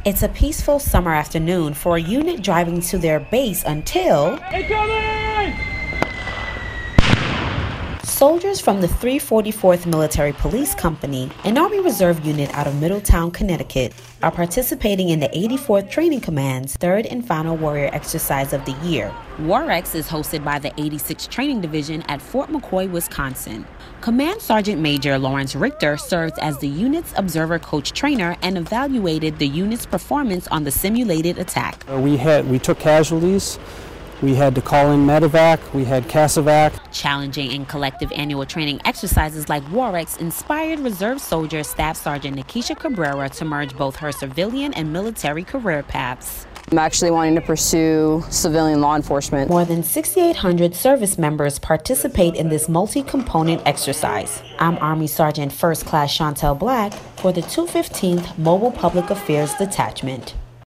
It's a peaceful summer afternoon for a unit driving to their base until soldiers from the 344th Military Police Company, an Army Reserve unit out of Middletown, Connecticut, are participating in the 84th Training Command's third and final warrior exercise of the year. WAREX is hosted by the 86th Training Division at Fort McCoy, Wisconsin. Command Sergeant Major Lawrence Richter served as the unit's observer coach trainer and evaluated the unit's performance on the simulated attack. We took casualties. We had to call in medevac, we had CASEVAC. Challenging and collective annual training exercises like WAREX inspired Reserve Soldier Staff Sergeant Nikisha Cabrera to merge both her civilian and military career paths. I'm actually wanting to pursue civilian law enforcement. More than 6,800 service members participate in this multi-component exercise. I'm Army Sergeant First Class Chantel Black for the 215th Mobile Public Affairs Detachment.